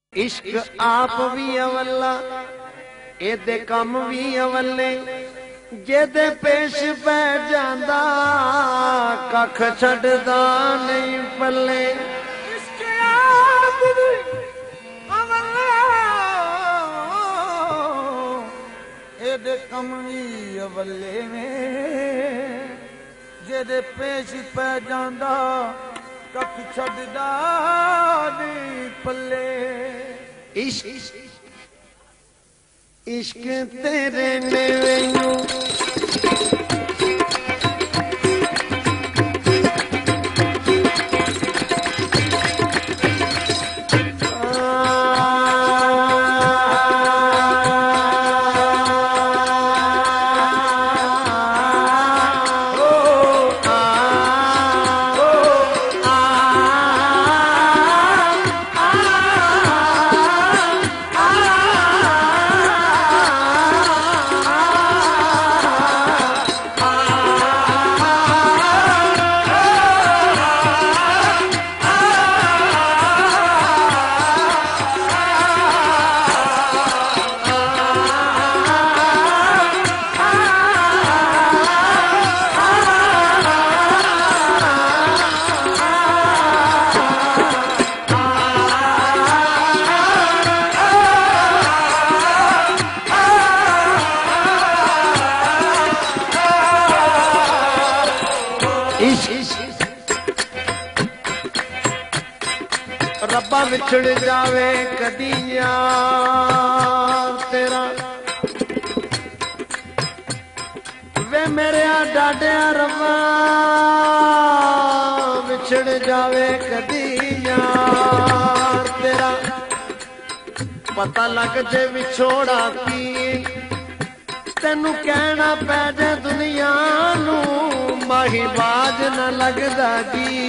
इश्क आप भी अवला एदे कम भी अवले जेदे पेश पै जांदा कख छड़दा नहीं पल्ले। इश्क आप भी अवला एदे कम भी अवले में जेदे पेश पै जांदा कख छड़दा नहीं पल्ले। इश्क तेरे नेवेनू रब्बा विछड़ जावे कदी यार तेरा वे मेरे डाडिया रब्बा विछड़ जावे कदी यार तेरा। पता लग जे विछोड़ा की तेनू कहना पै जे दुनिया नू माही बाज न लगदा जी।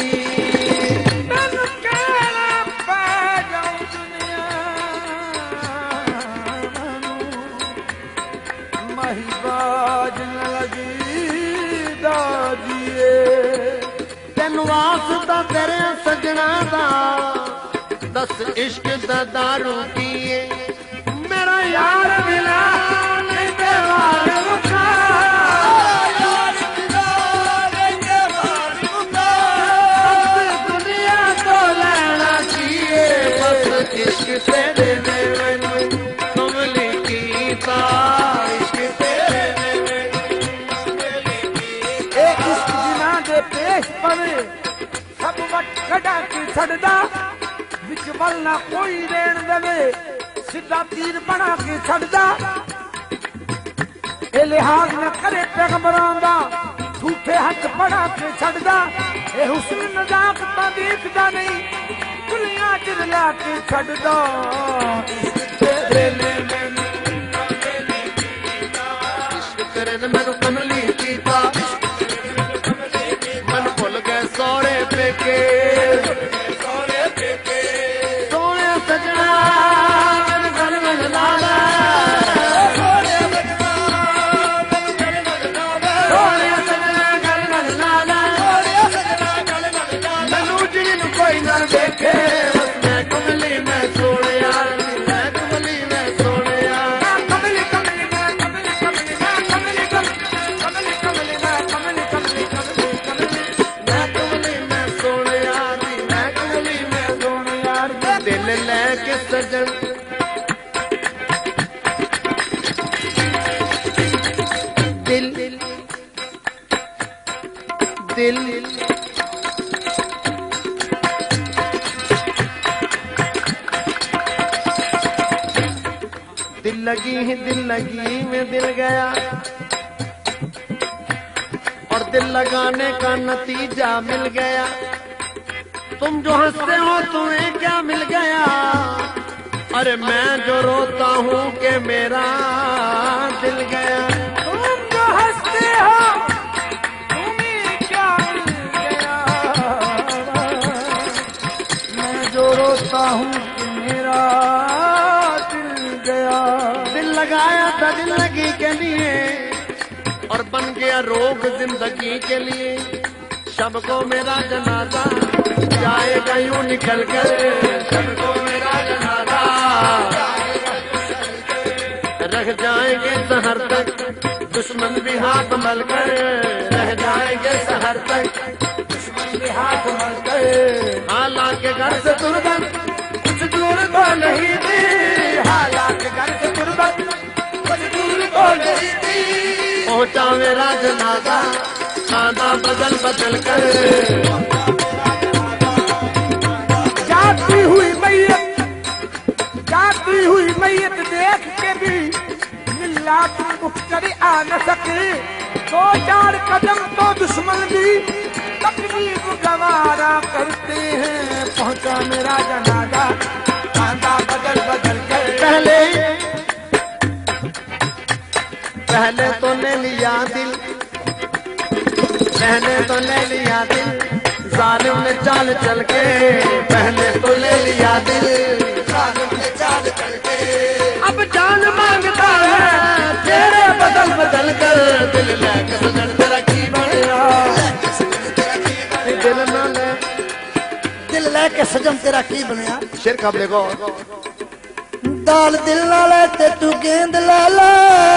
तेन वास्ता तेरे सजना दा दस इश्क दा दारू पिए मेरा यार मिला नहीं देवार मुखा दुनिया तो लेना चाहिए बस इश्क तेरे नेवेनू कमली कीता। सब वट कड़ा के छड़दा विच वल ना कोई रेण देवे सीधा तीर बना के छड़दा ए लिहाज न करे पैगंबरां दा झूठे हथ बना के छड़दा ए हुस्न नजाकत देखदा नहीं दुनिया च ला के छड़दा। इश्क तेरे ने मैनू कमली कीता सोने पेके सोने सजना गल गल लाला सोने सजना गल गल लाला मैनू जिन कोई ना देखे मैं कमली मैं सोने यार मैं कमली मैं सोने यार कमली कमली मैं कमली कमली मैं कमली कमली कमली मैं कमली कमली दिल लेके सजन दिल दिल दिल लगी में दिल गया और दिल लगाने का नतीजा मिल गया। तुम जो हंसते हो तुम्हें क्या मिल गया अरे मैं जो रोता हूँ कि मेरा दिल गया। तुम जो हंसते हो तुम्हें क्या मिल गया मैं जो रोता हूँ कि मेरा दिल गया। दिल लगाया था जिंदगी के लिए और बन गया रोग जिंदगी के लिए। शब को मेरा जनाजा जाएगा यूं निकल कर, शब को मेरा जनाजा दुश्मन भी हाथ मल कर रह जाएंगे शहर तक, दुश्मन भी हाथ मल कर। हालांकि घर से तुरबत कुछ दूर को नहीं थी, हालांकि घर से तुरबत कुछ दूर को नहीं थी। पहुंचा मेरा जनाजा खाना बदल बदल कर, जाती हुई मैयत देख के भी मिल्लात उठ कर आ न सके। 2-4 कदम तो दुश्मन भी तकलीफ गवारा करते हैं। पहुंचा मेरा जनाजा खाना बदल बदल कर। पहले तो ले लिया दिल, पहले तो ले लिया दिल, जालिम ने चाल चल के, पहले तो ले लिया दिल, जालिम ने चाल चल के। अब जान मांगता है तेरे बदल बदल कर, दिल लेके सजन तेरा की बढ़िया, दिल ना ले, दिल लेके सजन तेरा की बनया। शेर कब लेगो दाल दिल नाले ते तू गेंद ला ला,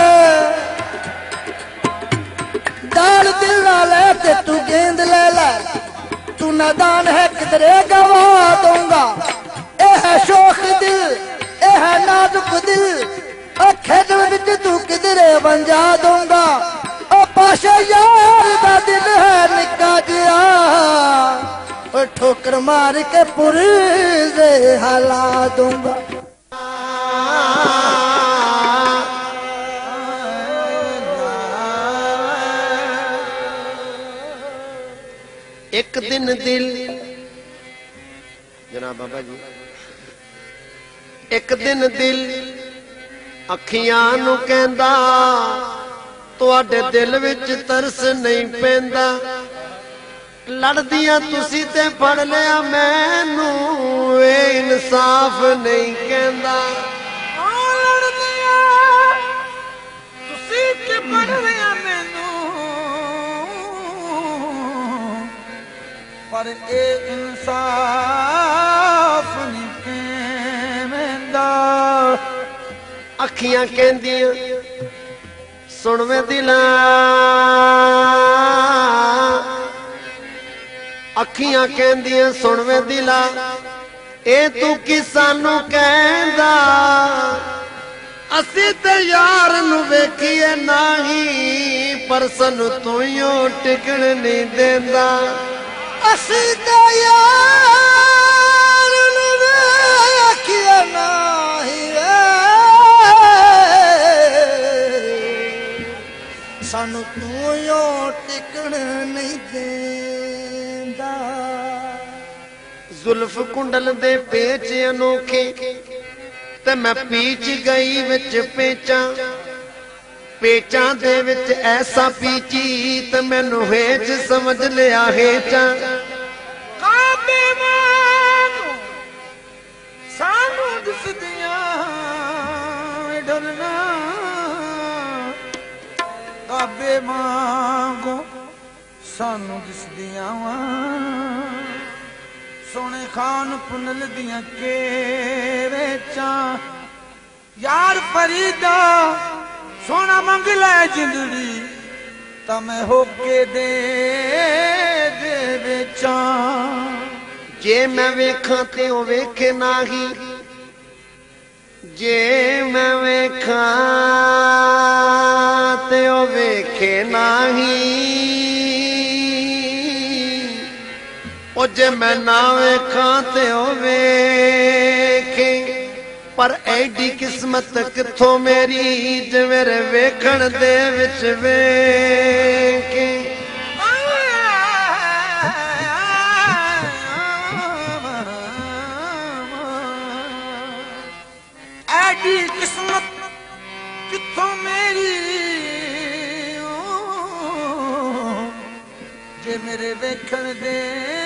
दाल दिल नाले ते तू गेंद ले ला। तू नादान है किधरे गवा दूंगा, ए है शोख दिल, ए है नाजुक दिल, ओ खेल विच तू किधरे बंजा दूंगा। ओ पाशा यार दा दिल है निक्का जिया, ओ ठोकर मार के पुरज़े हला दूंगा। एक दिन दिल, जनाब बाबा जी, एक दिन दिल अखियां नू कहंदा तुहाडे दिल विच तरस नहीं पैंदा, लड़दियां तुसी ते फड़ लिया मैनू, ए इंसाफ नहीं कहंदा। तुसी ते फड़ लिया मैनू, पर ए इंसाफ नहीं कहंदा। अखियां कहंदियां सुन वे दिला, अखियां कहंदियां सुन वे दिला, ए तू की सानू कहंदा, असी ते यार नू वेखीए नाही, पर सानू तू ही टिकण नहीं देंदा। असी ते यार नू वेखीए नाही, सानू तू ही टिकण नहीं देंदा। जुल्फ कुंडल दे पेच अनोखे ते मैं पीच गई विच पेचां, पेचां दे विच ऐसा पीची ते मैनू हेच समझ लिया हेचां। काबे मानू सानू दिसदियां डरना, काबे मांगो सानू दिसदियां वा। सोने खान पुनल दियां केवेचां, यार फरीदा सोना मंग लै जिंदड़ी, तमें होके दे बेचां। जे मैं वेखां ते ओ वेखे नाही, जे मैं वेखां ते ओ वेखे नाही, ओ जे मैं ना वेखां ते ओ वेखे, पर एडी किस्मत किथों मेरी जे मेरे वेखण दे विच वेखे। एडी किस्मत किथों मेरी जे मेरे वेखण दे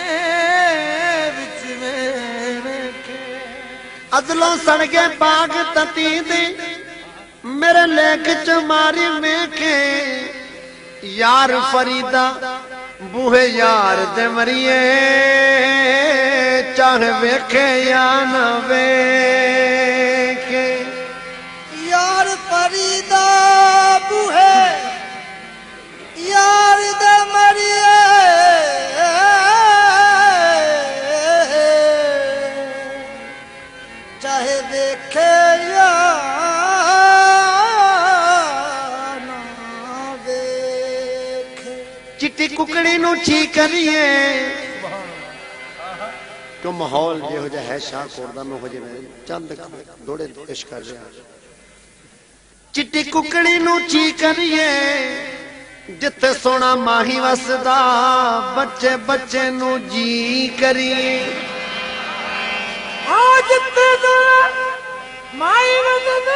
विच वेखे। अदलों सड़ गए बाग तती दे मेरे लेख च मारी मेखे, यार फरीदा बूहे यार दे मरिए, चाहे वेखे या न वेखे। यार फरीदा बूहे देखे या ना देखे। चिट्टी कुकड़ी नू ची करिए तो माहौल जो है शाहकोट में हो जाए चंद दौड़े पेश कर रहे हैं। चिट्टी कुकड़ी नू ची करिए जिथे सोना माही वसदा बच्चे बच्चे नू जी करिए। जिथे माही वसदा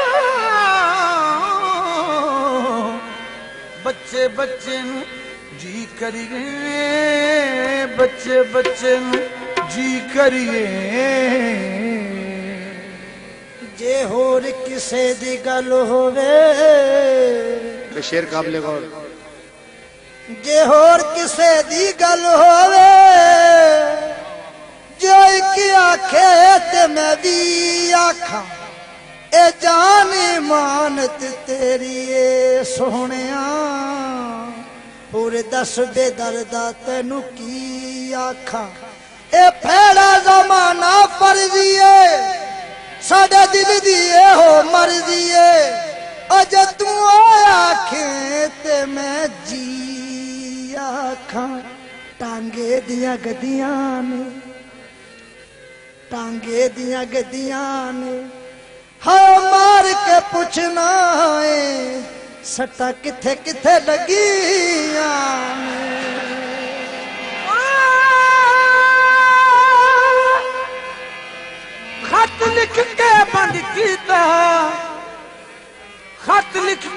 बच्चे बच्चे नू जी करिए, बच्चे बच्चे नू जी करिए। जे होर किसे दी गल होवे शेर काबले गौर। जे होर किसे दी गल होवे जो एक आखे ते मैं भी आखा ए जान मानत तेरी ए सोहणिया। पूरे दस बेदर्दा तेनू की आखा ए फेड़ा जमाना फर्जी है साडे दिल दी हो मर्जी है। अज तू आखे ते मैं जी आखा। टांगे दिया गदियां ने टांगे दिया गदियां ने हाँ मार के पुछना है सट्टा किथे किथे लगियां ने। खत लिख के बंद कीता खत लिख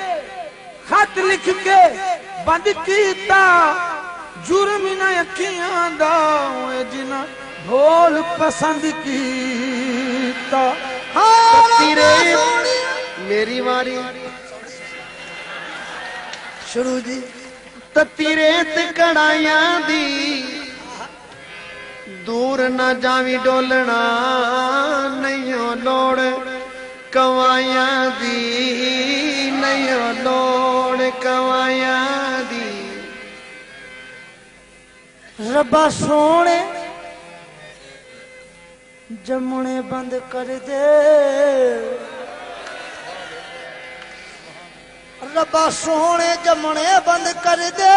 के बंद कीता जुर्म न अखियां दा जिना ढोल पसंद कीता। तेरे मेरी वारी शुरू जी तत्ती रेत कड़ाइयां दी दूर न जावी डोलना नहीं लोड़ कवाइया दी नहीं लोड़ कवाइया दी। रब्बा सोने जमुने बंद कर दे रब्बा सोने जमुने बंद कर दे।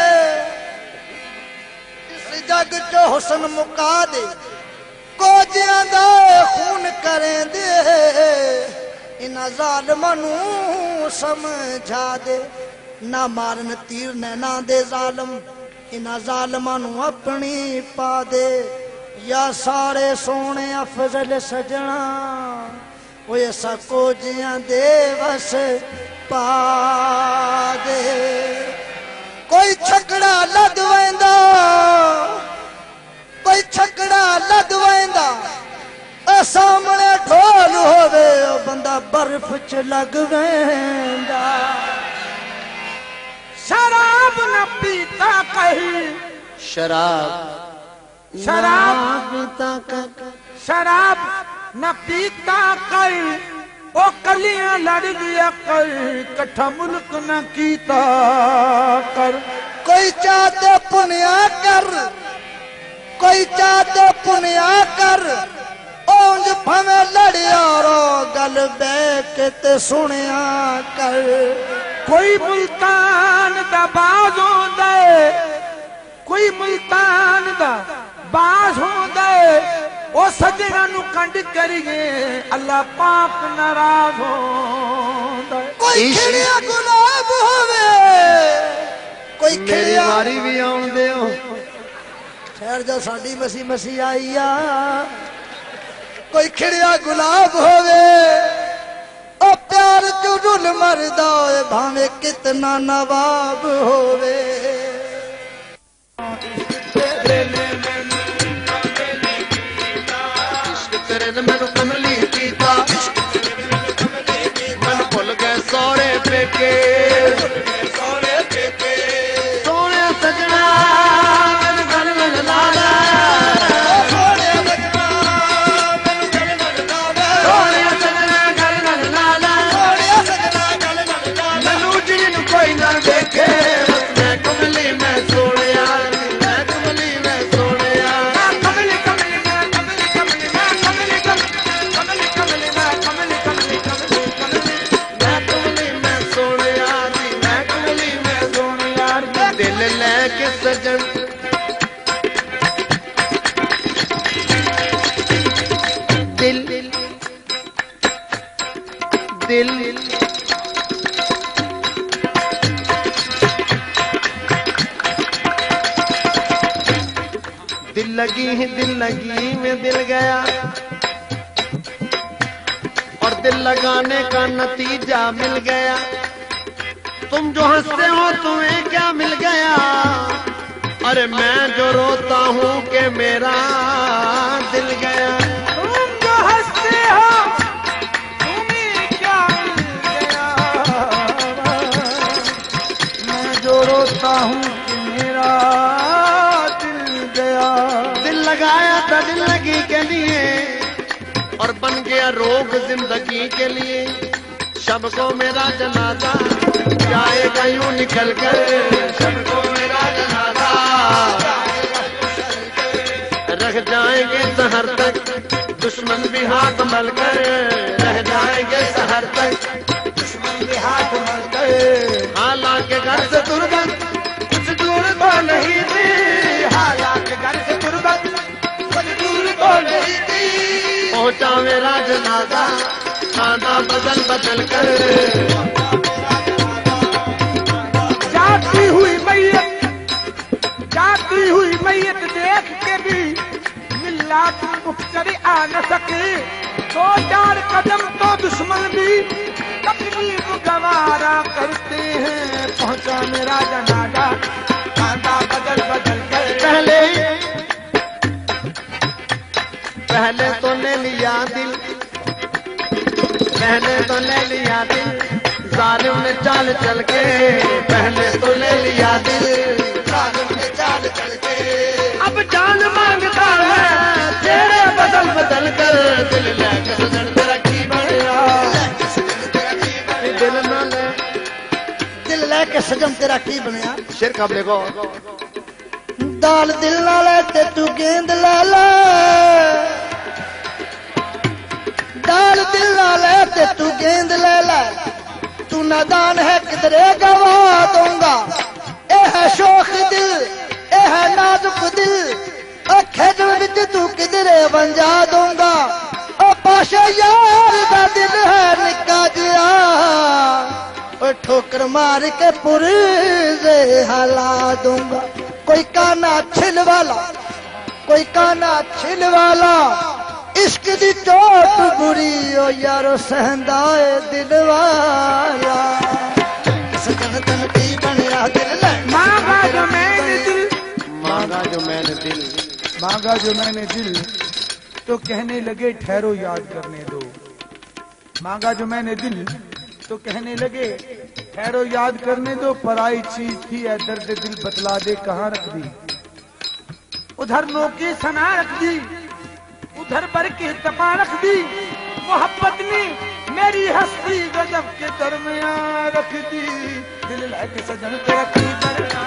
जग चो हुसन मुका दे कोजियां दा खून करें दे। इना जालिमां नू समझा दे ना मारन तीर नैना दे जालिम इना जालिमां नू अपनी पा दे। या सारे सोने अफजल सजना वो ऐसा कोजियां दे बस पा दे। कोई छकड़ा लद वेंदा कोई छकड़ा लद वेंदा सामने ढोल होवे बंदा बर्फ च लग वेंदा। शराब न पीता कहीं शराब न पीता कहीं ओ कलियां लड़ दिया कर कट्ठा मुल्क न कीता कर। कोई चाहते पुनिया कर कोई चाहते पुनिया कर ओंज भवे लड़िया रो गल बैक ते सुनिया कर। कोई मुल्तान दा बाज होंदा कोई मुल्तान दा बाज होंदा ओ सजना नु कंड करिए अल्लाह पाक नाराज होंदा। कोई खिड़िया गुलाब होवे कोई मेरी वारी भी आउण दिओ ठहर जा साडी मसी मसी आई आ। कोई खिड़िया गुलाब होवे ओ प्यार चो रुल मरदा होए भावे कितना नवाब होवे। तेरे ने मैनू कमली कीता मैनू भुल गए सौरे पेके सोने सजना मैनू गल गल ला ला सोने सजना गल गल ला ला मैनू उजड़ी नू कोई ना देखे मैं कमली मैं सोनिया मैं कमली मैं सोनिया। दिल दिल लगी में दिल गया और दिल लगाने का नतीजा मिल गया। तुम जो हंसते हो तुम्हें क्या मिल गया? अरे मैं जो रोता हूँ कि मेरा दिल गया। तुम जो हंसते हो तुम्हें क्या मिल गया? मैं जो रोता हूँ कि मेरा दिल गया। दिल लगाया था दिल लगी के लिए और बन गया रोग जिंदगी के लिए। शब को मेरा जनाजा जाएगा यूं निकल कर, शब को मेरा जनाजा रह जाएंगे सहर तक दुश्मन भी हाथ मल कर, रह जाएंगे सहर तक दुश्मन भी हाथ मल कर। हालांकि घर से दुर्गत कुछ दूर तो नहीं थी, हालांकि घर से दुर्गत कुछ दूर तो नहीं थी। पहुंचा मेरा जनाजा खाना बदल बदल कर। जाती हुई मैयत देख के भी मिल्लात मुख्तरी आ न सके। 2-4 कदम तो दुश्मन भी तकलीफ गवारा करते हैं। पहुंचा मेरा जनाजा खाना बदल बदल कर। पहले तो ले लिया दिल, पहले तो ले लिया दिल जालिम ने चाल चल के। पहले तो ले लिया दिल जालिम ने चाल चल के। अब जान मांगता है तेरे बदल बदल कर। दिल लेके सजन तेरा की बनया, दिल न ले दिल लेके सजन तेरा की बनया। शेर कब लेगो दाल दिल ना ले ते तू गेंद ले ले। दाल दिल ना ले ते तू गेंद ले ले। तू नादान है किधरे गवा दूंगा। ए है शोख दिल, ए है नाजुक दिल, ओ खेजल विच तू किधरे बंजा दूंगा। ओ पाशा यार दा दिल है निक्का जिया, ओ ठोकर मार के पुरज़े हला दूंगा। कोई काना छिल वाला, कोई काना छिल वाला, इश्क दी चोट बुरी ओ यारो सहंदा ए दिल वाला। सजन तन की बनया दिल ले। मांगा जो मैंने दिल, मांगा जो मैंने दिल, मांगा जो मैंने दिल तो कहने लगे ठहरो याद करने दो। मांगा जो मैंने दिल तो कहने लगे ठहरो याद करने दो। पराई चीज थी है दर्द दिल बतला दे कहाँ रख दी। उधर नोकी सना रख दी, उधर बर की तपा रख दी। मोहब्बत ने मेरी हस्ती गजब के दरमियान रख दी। दिल लाके सजन तेरा की बनया।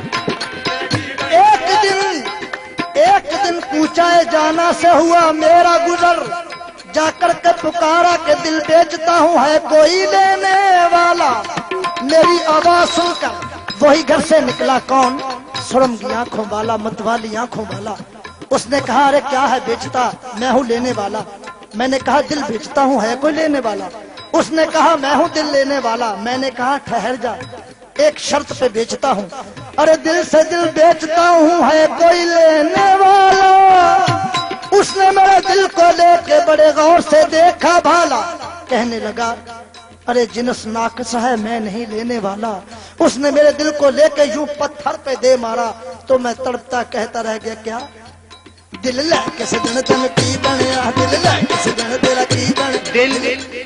एक दिन पूछाए जाना से हुआ मेरा गुजर। जाकर के पुकारा के दिल बेचता हूँ है कोई लेने वाला। मेरी आवाज सुनकर वही घर से निकला कौन, सुरम की आंखों वाला, मतवाली आंखों वाला। उसने कहा अरे क्या है बेचता? मैं हूँ लेने वाला। मैंने कहा दिल बेचता हूँ है कोई लेने वाला? उसने कहा मैं हूँ दिल लेने वाला। मैंने कहा ठहर जा, एक शर्त पे बेचता हूँ। अरे दिल से दिल बेचता हूँ है कोई लेने वाला। उसने मेरे दिल को लेके बड़े गौर से देखा भाला। कहने लगा अरे जिनस नाकस है मैं नहीं लेने वाला। उसने मेरे दिल को लेके यूं पत्थर पे दे मारा तो मैं तड़पता कहता रह गया क्या? दिल लेके सजन तन की बनया, दिल लेके सजन तेरा की बन। दिल